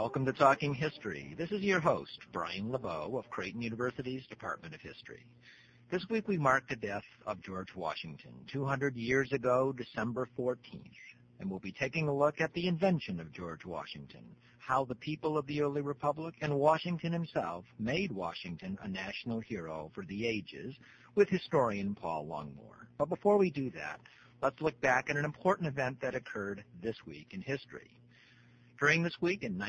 Welcome to Talking History. This is your host, Brian LeBeau of Creighton University's Department of History. This week we mark the death of George Washington, 200 years ago, December 14th, and we'll be taking a look at the invention of George Washington, how the people of the early republic and Washington himself made Washington a national hero for the ages, with historian Paul Longmore. But before we do that, let's look back at an important event that occurred this week in history. During this week in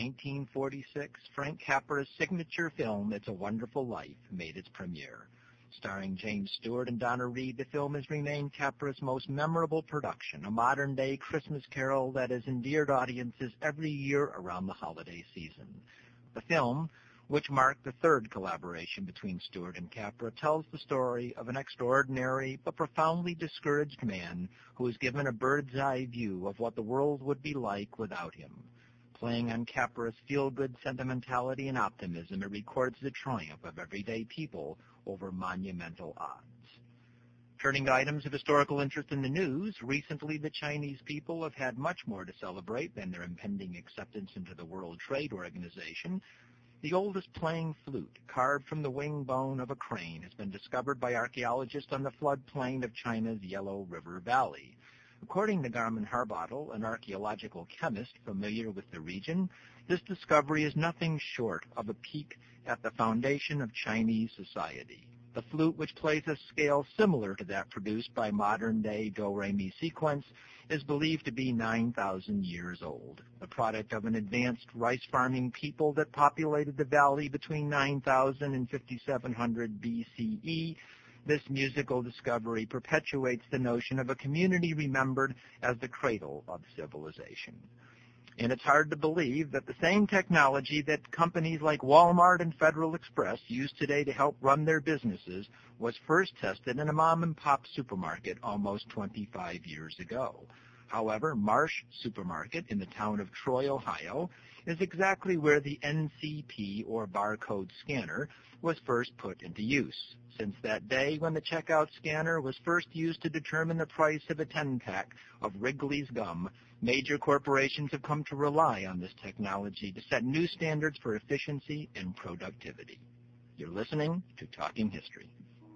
1946, Frank Capra's signature film, It's a Wonderful Life, made its premiere. Starring James Stewart and Donna Reed, the film has remained Capra's most memorable production, a modern-day Christmas carol that has endeared audiences every year around the holiday season. The film, which marked the third collaboration between Stewart and Capra, tells the story of an extraordinary but profoundly discouraged man who is given a bird's-eye view of what the world would be like without him. Playing on Capra's feel-good sentimentality and optimism, it records the triumph of everyday people over monumental odds. Turning to items of historical interest in the news, recently the Chinese people have had much more to celebrate than their impending acceptance into the World Trade Organization. The oldest playing flute, carved from the wing bone of a crane, has been discovered by archaeologists on the floodplain of China's Yellow River Valley. According to Garmin Harbottle, an archaeological chemist familiar with the region, this discovery is nothing short of a peek at the foundation of Chinese society. The flute, which plays a scale similar to that produced by modern-day do-re-mi sequence, is believed to be 9,000 years old, the product of an advanced rice-farming people that populated the valley between 9,000 and 5,700 BCE. This musical discovery perpetuates the notion of a community remembered as the cradle of civilization. And it's hard to believe that the same technology that companies like Walmart and Federal Express use today to help run their businesses was first tested in a mom-and-pop supermarket almost 25 years ago. However, Marsh Supermarket in the town of Troy, Ohio, is exactly where the NCP, or barcode scanner, was first put into use. Since that day when the checkout scanner was first used to determine the price of a 10-pack of Wrigley's gum, major corporations have come to rely on this technology to set new standards for efficiency and productivity. You're listening to Talking History.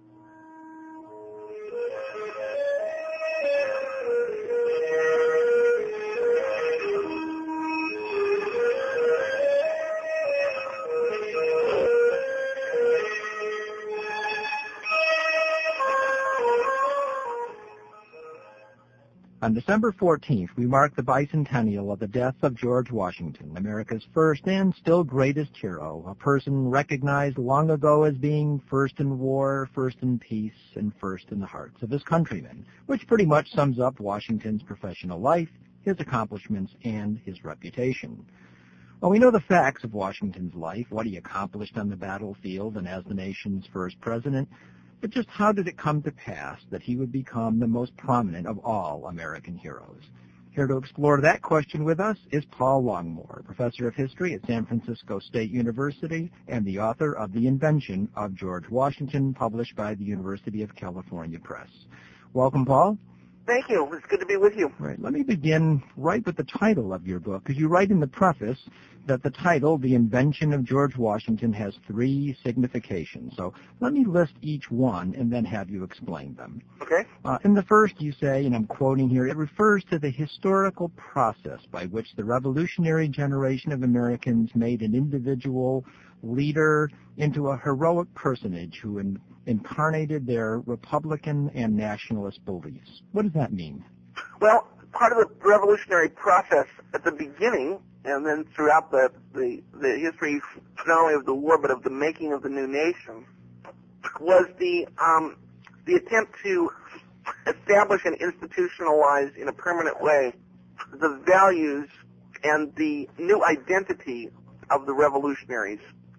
On December 14th, we mark the bicentennial of the death of George Washington, America's first and still greatest hero, a person recognized long ago as being first in war, first in peace, and first in the hearts of his countrymen, which pretty much sums up Washington's professional life, his accomplishments, and his reputation. Well, we know the facts of Washington's life, what he accomplished on the battlefield and as the nation's first president, but just how did it come to pass that he would become the most prominent of all American heroes? Here to explore that question with us is Paul Longmore, professor of history at San Francisco State University and the author of The Invention of George Washington, published by the University of California Press. Welcome, Paul. Thank you. It's good to be with you. Right. Let me begin right with the title of your book, because you write in the preface that the title, The Invention of George Washington, has three significations. So let me list each one and then have you explain them. Okay. In the first, you say, and I'm quoting here, it refers to the historical process by which the revolutionary generation of Americans made an individual leader into a heroic personage who incarnated their Republican and nationalist beliefs. What does that mean? Well, part of the revolutionary process at the beginning, and then throughout the history, not only of the war but of the making of the new nation, was the attempt to establish and institutionalize in a permanent way the values and the new identity of the revolutionaries.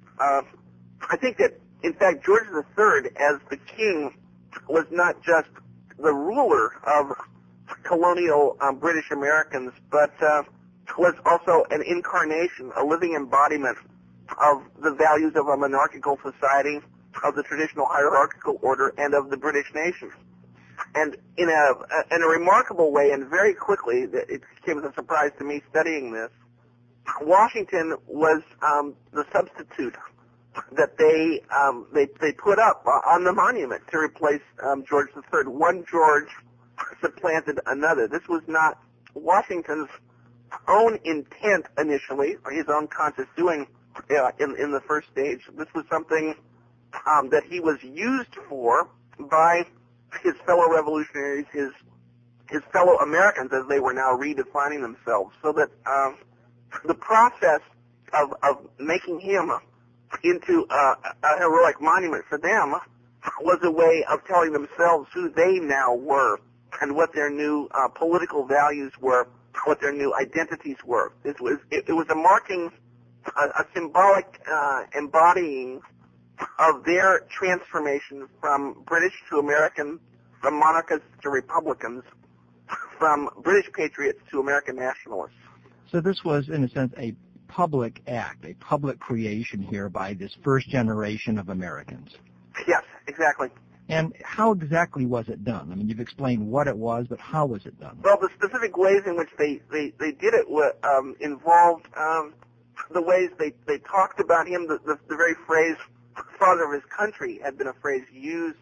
I think that, in fact, George III, as the king, was not just the ruler of colonial British Americans, but was also an incarnation, a living embodiment of the values of a monarchical society, of the traditional hierarchical order, and of the British nation. And in a remarkable way, and very quickly, it came as a surprise to me studying this, Washington was the substitute that they put up on the monument to replace George III. One George supplanted another. This was not Washington's own intent initially, or his own conscious doing in the first stage. This was something that he was used for by his fellow revolutionaries, his fellow Americans, as they were now redefining themselves, so that the process of making him into a heroic monument for them was a way of telling themselves who they now were and what their new political values were, what their new identities were. It was a marking, a symbolic embodying of their transformation from British to American, from monarchists to Republicans, from British patriots to American nationalists. So this was, in a sense, a public act, a public creation here by this first generation of Americans. Yes, exactly. And how exactly was it done? I mean, you've explained what it was, but how was it done? Well, the specific ways in which they did it involved the ways they talked about him. The very phrase "father of his country" had been a phrase used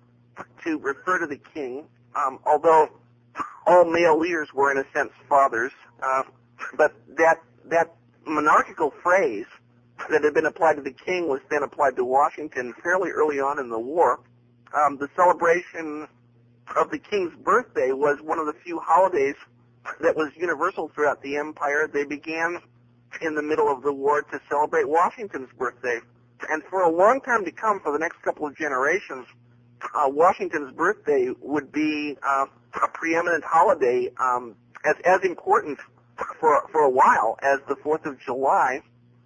to refer to the king, although all male leaders were, in a sense, fathers. But that monarchical phrase that had been applied to the king was then applied to Washington fairly early on in the war. The celebration of the king's birthday was one of the few holidays that was universal throughout the empire. They began in the middle of the war to celebrate Washington's birthday. And for a long time to come, for the next couple of generations, Washington's birthday would be a preeminent holiday, as important for a while as the 4th of July.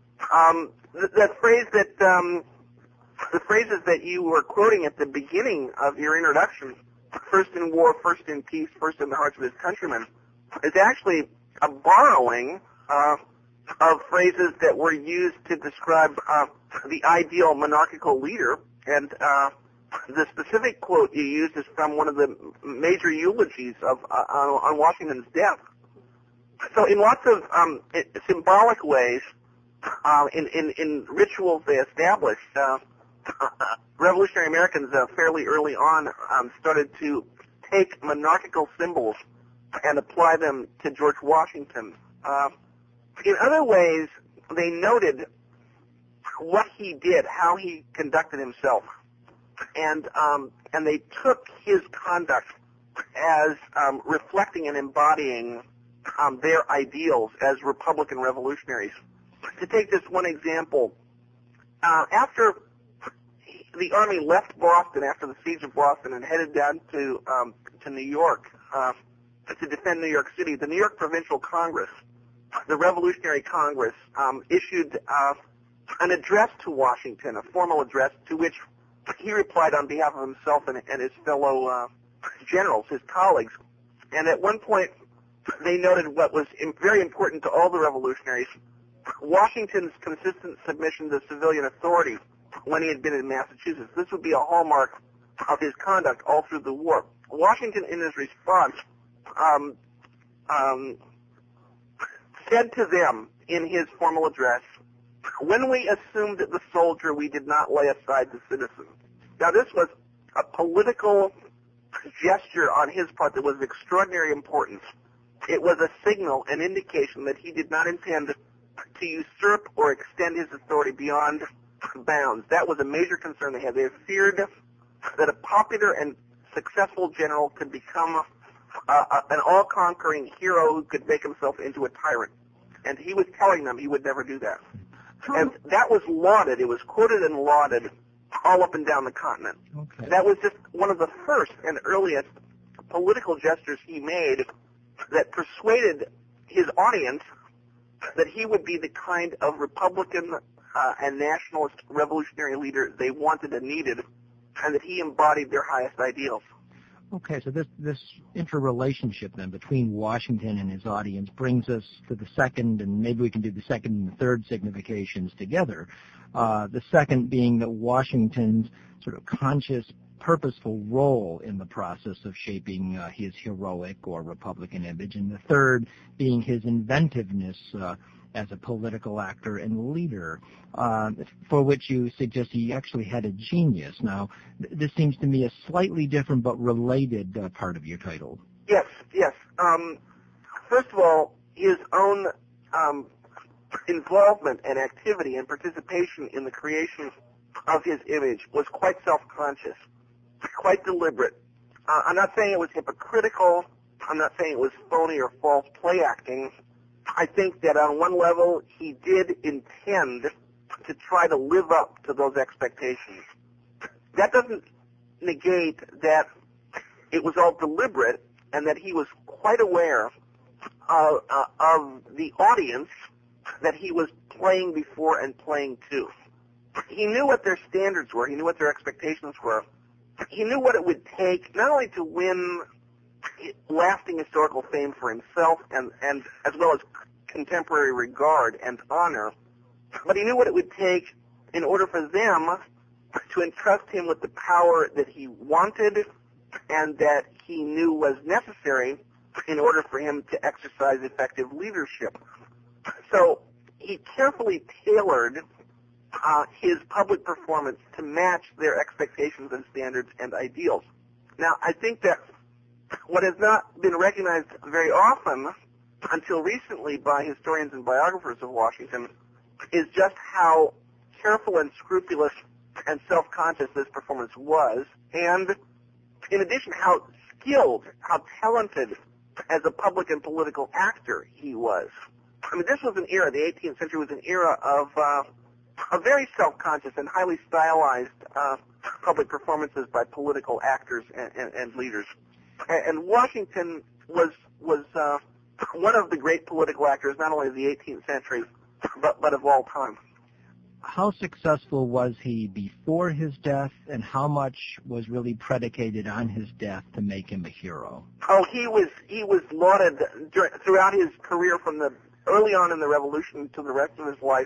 That phrase that the phrases that you were quoting at the beginning of your introduction, first in war, first in peace, first in the hearts of his countrymen, is actually a borrowing of phrases that were used to describe the ideal monarchical leader. And the specific quote you used is from one of the major eulogies on Washington's death. So in lots of symbolic ways, in rituals they established, revolutionary Americans fairly early on started to take monarchical symbols and apply them to George Washington. In other ways, they noted what he did, how he conducted himself, and they took his conduct as reflecting and embodying their ideals as Republican revolutionaries. To take this one example, after the Army left Boston after the siege of Boston and headed down to New York to defend New York City, the New York Provincial Congress, the Revolutionary Congress, issued an address to Washington, a formal address to which he replied on behalf of himself and his fellow generals, his colleagues. And at one point, they noted what was very important to all the revolutionaries: Washington's consistent submission to civilian authority when he had been in Massachusetts. This would be a hallmark of his conduct all through the war. Washington, in his response, said to them in his formal address, "When we assumed the soldier, we did not lay aside the citizen." Now, this was a political gesture on his part that was of extraordinary importance. It was a signal, an indication that he did not intend to usurp or extend his authority beyond bounds. That was a major concern they had. They feared that a popular and successful general could become an all-conquering hero who could make himself into a tyrant. And he was telling them he would never do that. And that was lauded. It was quoted and lauded all up and down the continent. Okay. That was just one of the first and earliest political gestures he made that persuaded his audience that he would be the kind of Republican and nationalist revolutionary leader they wanted and needed, and that he embodied their highest ideals. Okay, so this interrelationship then between Washington and his audience brings us to the second, and maybe we can do the second and the third significations together. The second being that Washington's sort of conscious, purposeful role in the process of shaping his heroic or Republican image, and the third being his inventiveness as a political actor and leader, for which you suggest he actually had a genius. Now, this seems to me a slightly different but related part of your title. Yes. First of all, his own involvement and activity and participation in the creation of his image was quite self-conscious, quite deliberate. I'm not saying it was hypocritical. I'm not saying it was phony or false play acting. I think that on one level, he did intend to try to live up to those expectations. That doesn't negate that it was all deliberate and that he was quite aware of the audience that he was playing before and playing to. He knew what their standards were. He knew what their expectations were. He knew what it would take not only to win lasting historical fame for himself and as well as contemporary regard and honor, but he knew what it would take in order for them to entrust him with the power that he wanted and that he knew was necessary in order for him to exercise effective leadership. So he carefully tailored his public performance to match their expectations and standards and ideals. Now, I think that what has not been recognized very often until recently by historians and biographers of Washington is just how careful and scrupulous and self-conscious this performance was, and in addition, how skilled, how talented as a public and political actor he was. I mean, this was an era, the 18th century was an era of very self-conscious and highly stylized public performances by political actors and leaders. And Washington was one of the great political actors, not only of the 18th century, but of all time. How successful was he before his death, and how much was really predicated on his death to make him a hero? Oh, he was lauded throughout his career, from the early on in the Revolution to the rest of his life,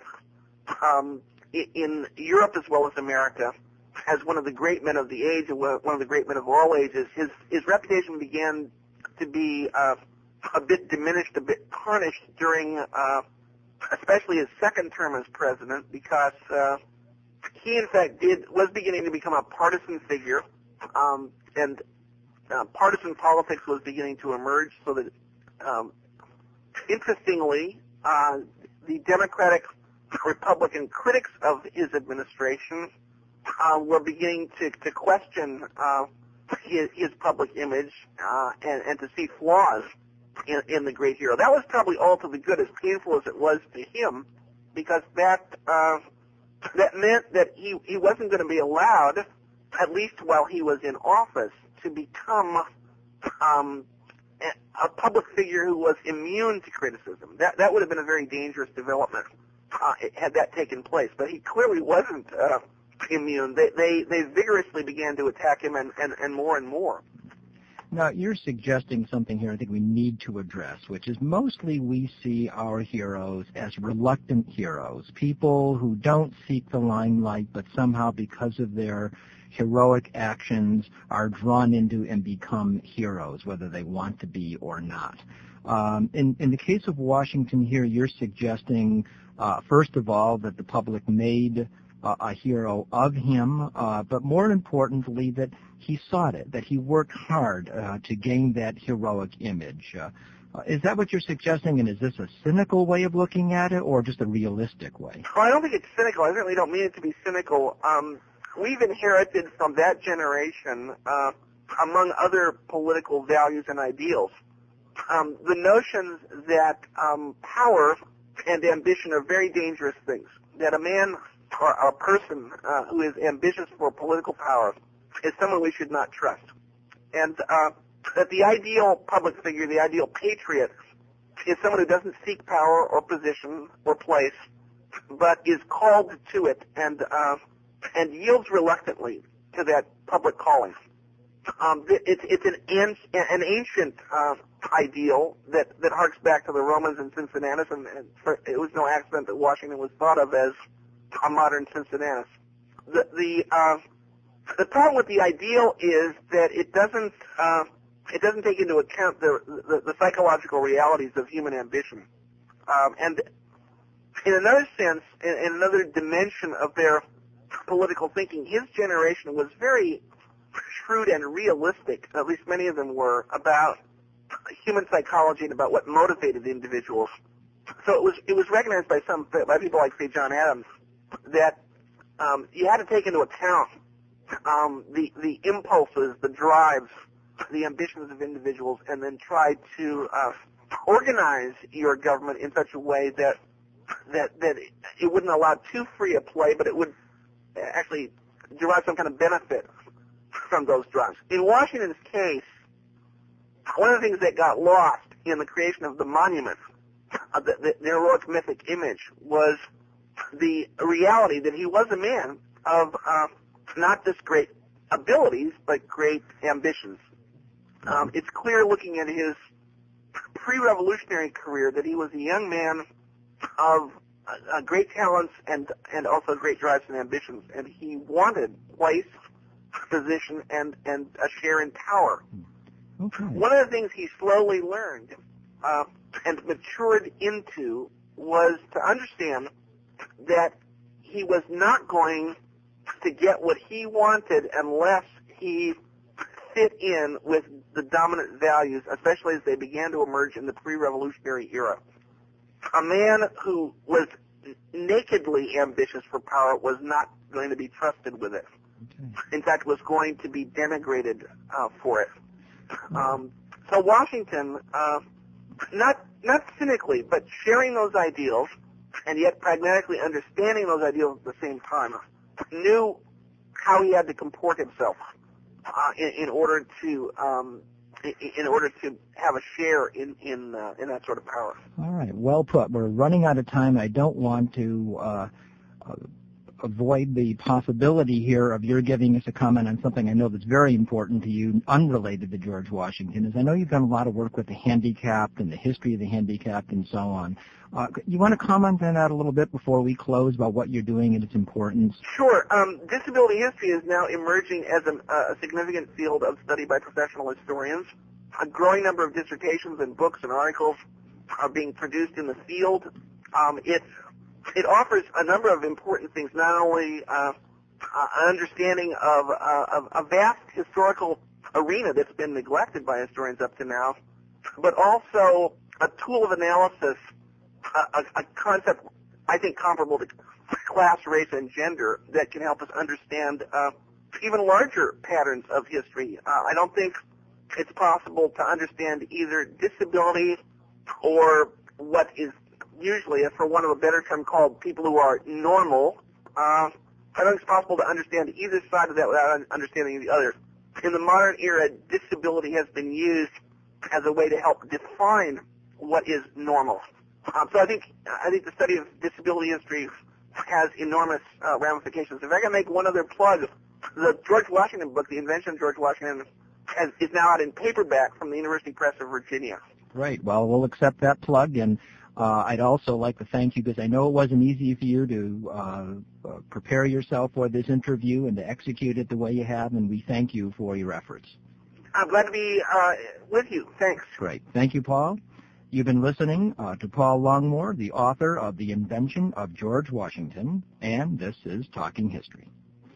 in Europe as well as America, as one of the great men of the age and one of the great men of all ages. His reputation began to be a bit diminished, a bit tarnished during especially his second term as president, because he in fact was beginning to become a partisan figure, and partisan politics was beginning to emerge, so that interestingly, the Democratic Republican critics of his administration were beginning to question his public image and to see flaws in the great hero. That was probably all to the good, as painful as it was to him, because that meant that he wasn't going to be allowed, at least while he was in office, to become a public figure who was immune to criticism. That would have been a very dangerous development had that taken place. But he clearly wasn't immune. They vigorously began to attack him, and more and more. Now, you're suggesting something here I think we need to address, which is mostly we see our heroes as reluctant heroes, people who don't seek the limelight, but somehow because of their heroic actions are drawn into and become heroes, whether they want to be or not. In the case of Washington here, you're suggesting, first of all, that the public made a hero of him, but more importantly, that he sought it, that he worked hard to gain that heroic image. Is that what you're suggesting, and is this a cynical way of looking at it, or just a realistic way? Well, I don't think it's cynical. I certainly don't mean it to be cynical. We've inherited from that generation, among other political values and ideals, the notions that power and ambition are very dangerous things, that a man or a person who is ambitious for political power is someone we should not trust. And that the ideal public figure, the ideal patriot, is someone who doesn't seek power or position or place, but is called to it and yields reluctantly to that public calling. It's an ancient ideal that harks back to the Romans and Cincinnatus, and it was no accident that Washington was thought of as a modern Cincinnatus. The problem with the ideal is that it doesn't take into account the psychological realities of human ambition, and in another sense, in another dimension of their political thinking, his generation was very shrewd and realistic, at least many of them were, about human psychology and about what motivated individuals. So it was recognized by by people like, say, John Adams, that you had to take into account the impulses, the drives, the ambitions of individuals, and then try to organize your government in such a way that it wouldn't allow too free a play, but it would actually derive some kind of benefit from those drives. In Washington's case, one of the things that got lost in the creation of the monument, the heroic mythic image, was the reality that he was a man of not just great abilities, but great ambitions. It's clear looking at his pre-revolutionary career that he was a young man of great talents and also great drives and ambitions, and he wanted place, position, and a share in power. Okay. One of the things he slowly learned and matured into was to understand that he was not going to get what he wanted unless he fit in with the dominant values, especially as they began to emerge in the pre-revolutionary era. A man who was nakedly ambitious for power was not going to be trusted with it. Okay. In fact, was going to be denigrated for it. So Washington, not cynically, but sharing those ideals, and yet pragmatically understanding those ideals at the same time, knew how he had to comport himself in order to have a share in that sort of power. All right, well put. We're running out of time. I don't want to avoid the possibility here of your giving us a comment on something I know that's very important to you, unrelated to George Washington, is I know you've done a lot of work with the handicapped and the history of the handicapped and so on. You want to comment on that a little bit before we close about what you're doing and its importance? Sure. Disability history is now emerging as a significant field of study by professional historians. A growing number of dissertations and books and articles are being produced in the field. It offers a number of important things, not only an understanding of a vast historical arena that's been neglected by historians up to now, but also a tool of analysis, a concept I think comparable to class, race, and gender that can help us understand even larger patterns of history. I don't think it's possible to understand either disability or what is usually, for want of a better term, called people who are normal. I don't think it's possible to understand either side of that without understanding the other. In the modern era, disability has been used as a way to help define what is normal. So I think the study of disability history has enormous ramifications. If I can make one other plug, the George Washington book, The Invention of George Washington, is now out in paperback from the University Press of Virginia. Great. Well, we'll accept that plug, and I'd also like to thank you because I know it wasn't easy for you to prepare yourself for this interview and to execute it the way you have, and we thank you for your efforts. I'm glad to be with you. Thanks. Great. Thank you, Paul. You've been listening to Paul Longmore, the author of The Invention of George Washington, and this is Talking History.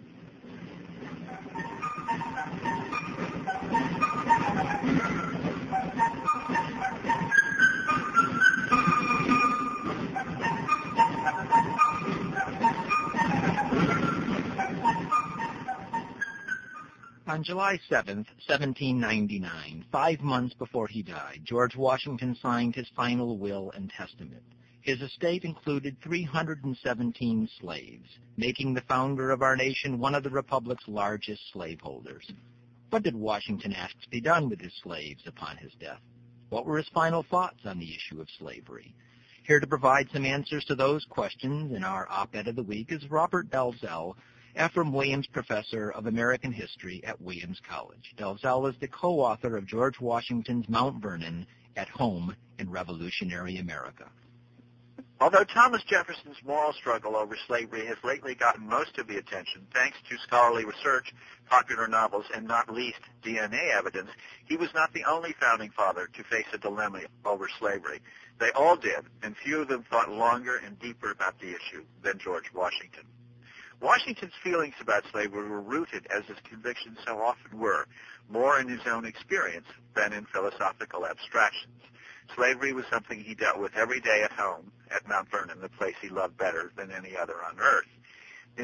On July 7th, 1799, 5 months before he died, George Washington signed his final will and testament. His estate included 317 slaves, making the founder of our nation one of the Republic's largest slaveholders. What did Washington ask to be done with his slaves upon his death? What were his final thoughts on the issue of slavery? Here to provide some answers to those questions in our op-ed of the week is Robert Dalzell, Ephraim Williams Professor of American History at Williams College. Dalzell is the co-author of George Washington's Mount Vernon, At Home in Revolutionary America. Although Thomas Jefferson's moral struggle over slavery has lately gotten most of the attention, thanks to scholarly research, popular novels, and not least DNA evidence, he was not the only founding father to face a dilemma over slavery. They all did, and few of them thought longer and deeper about the issue than George Washington. Washington's feelings about slavery were rooted, as his convictions so often were, more in his own experience than in philosophical abstractions. Slavery was something he dealt with every day at home at Mount Vernon, the place he loved better than any other on earth. In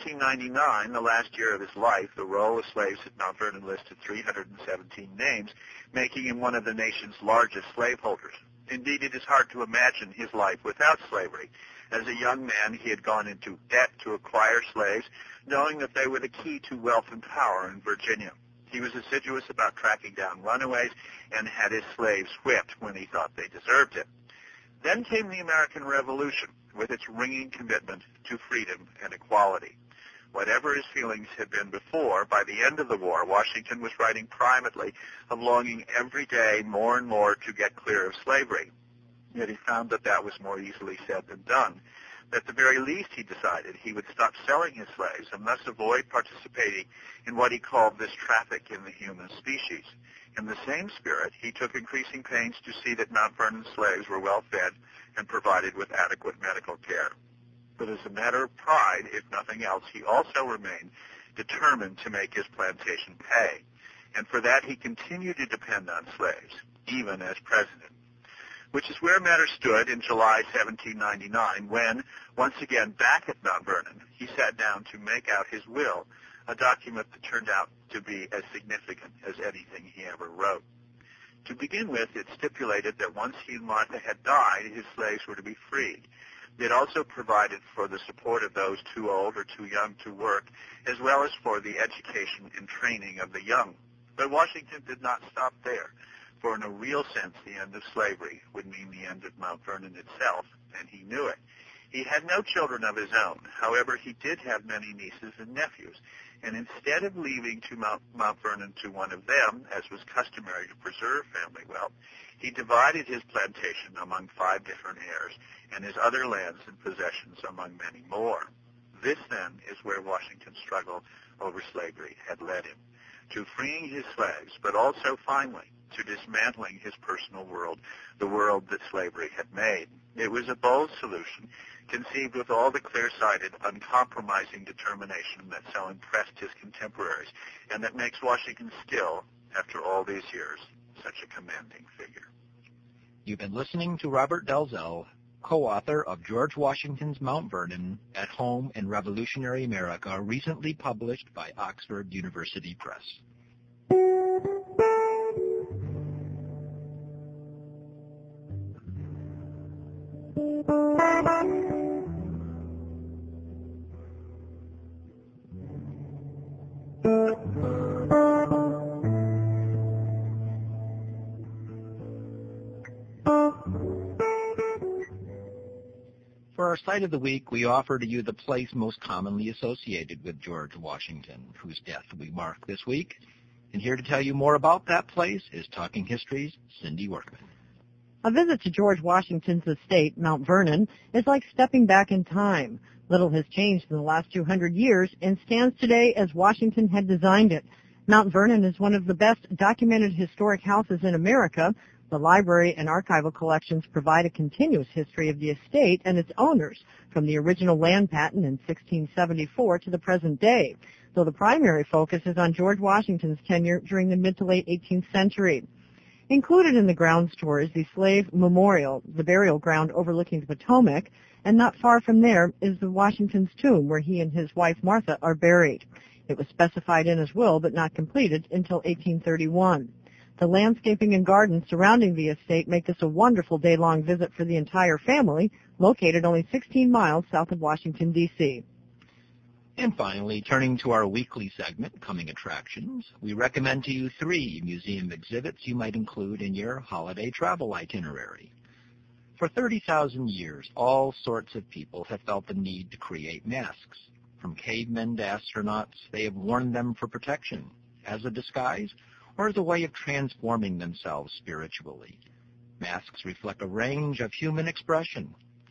1799, the last year of his life, the roll of slaves at Mount Vernon listed 317 names, making him one of the nation's largest slaveholders. Indeed, it is hard to imagine his life without slavery. As a young man, he had gone into debt to acquire slaves, knowing that they were the key to wealth and power in Virginia. He was assiduous about tracking down runaways and had his slaves whipped when he thought they deserved it. Then came the American Revolution, with its ringing commitment to freedom and equality. Whatever his feelings had been before, by the end of the war, Washington was writing privately of longing every day more and more to get clear of slavery. Yet he found that that was more easily said than done. At the very least, he decided he would stop selling his slaves and thus avoid participating in what he called this traffic in the human species. In the same spirit, he took increasing pains to see that Mount Vernon slaves were well fed and provided with adequate medical care. But as a matter of pride, if nothing else, he also remained determined to make his plantation pay. And for that, he continued to depend on slaves, even as president. Which is where matters stood in July 1799 when, once again back at Mount Vernon, he sat down to make out his will, a document that turned out to be as significant as anything he ever wrote. To begin with, it stipulated that once he and Martha had died, his slaves were to be freed. It also provided for the support of those too old or too young to work, as well as for the education and training of the young. But Washington did not stop there. For in a real sense, the end of slavery would mean the end of Mount Vernon itself, and he knew it. He had no children of his own. However, he did have many nieces and nephews, and instead of leaving to Mount Vernon to one of them, as was customary to preserve family wealth, he divided his plantation among 5 different heirs, and his other lands and possessions among many more. This, then, is where Washington's struggle over slavery had led him, to freeing his slaves, but also, finally, to dismantling his personal world, the world that slavery had made. It was a bold solution, conceived with all the clear-sighted, uncompromising determination that so impressed his contemporaries, and that makes Washington still, after all these years, such a commanding figure. You've been listening to Robert Dalzell, co-author of George Washington's Mount Vernon, At Home in Revolutionary America, recently published by Oxford University Press. For our Site of the Week, we offer to you the place most commonly associated with George Washington, whose death we mark this week. And here to tell you more about that place is Talking History's Cindy Workman. A visit to George Washington's estate, Mount Vernon, is like stepping back in time. Little has changed in the last 200 years and stands today as Washington had designed it. Mount Vernon is one of the best documented historic houses in America. The library and archival collections provide a continuous history of the estate and its owners, from the original land patent in 1674 to the present day, though the primary focus is on George Washington's tenure during the mid to late 18th century. Included in the grounds tour is the Slave Memorial, the burial ground overlooking the Potomac, and not far from there is the Washington's tomb, where he and his wife Martha are buried. It was specified in his will, but not completed until 1831. The landscaping and gardens surrounding the estate make this a wonderful day-long visit for the entire family, located only 16 miles south of Washington, D.C. And finally, turning to our weekly segment, Coming Attractions, we recommend to you 3 museum exhibits you might include in your holiday travel itinerary. For 30,000 years, all sorts of people have felt the need to create masks. From cavemen to astronauts, they have worn them for protection, as a disguise, or as a way of transforming themselves spiritually. Masks reflect a range of human expression,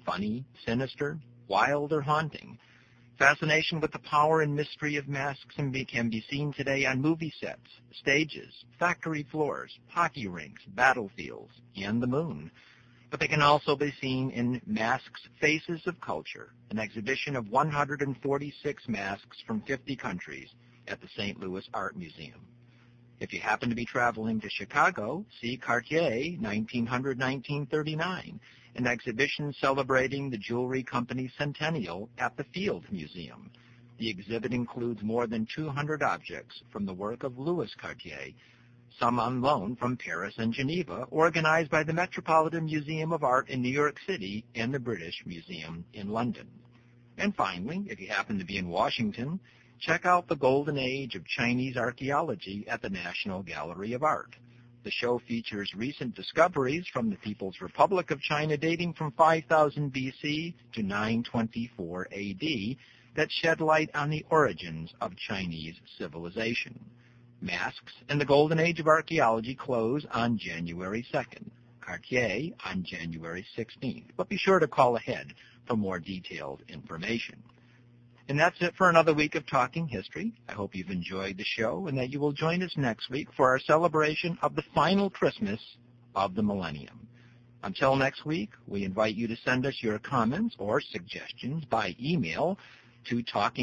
funny, sinister, wild, or haunting. Fascination with the power and mystery of masks can be seen today on movie sets, stages, factory floors, hockey rinks, battlefields, and the moon. But they can also be seen in Masks, Faces of Culture, an exhibition of 146 masks from 50 countries at the St. Louis Art Museum. If you happen to be traveling to Chicago, see Cartier 1900-1939, an exhibition celebrating the jewelry company's centennial at the Field Museum. The exhibit includes more than 200 objects from the work of Louis Cartier, some on loan from Paris and Geneva, organized by the Metropolitan Museum of Art in New York City and the British Museum in London. And finally, if you happen to be in Washington, check out the Golden Age of Chinese Archaeology at the National Gallery of Art. The show features recent discoveries from the People's Republic of China dating from 5000 BC to 924 AD that shed light on the origins of Chinese civilization. Masks and the Golden Age of Archaeology close on January 2nd, Cartier on January 16th. But be sure to call ahead for more detailed information. And that's it for another week of Talking History. I hope you've enjoyed the show and that you will join us next week for our celebration of the final Christmas of the millennium. Until next week, we invite you to send us your comments or suggestions by email to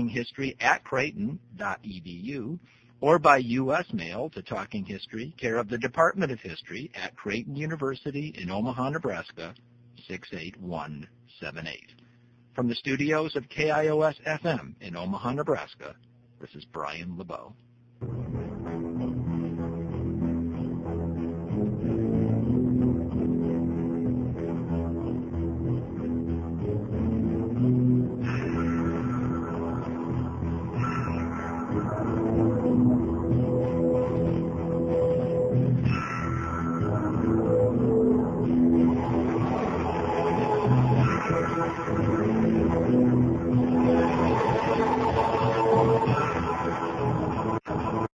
talkinghistory@creighton.edu or by U.S. mail to Talking History, care of the Department of History at Creighton University in Omaha, Nebraska, 68178. From the studios of KIOS-FM in Omaha, Nebraska, this is Brian LeBeau.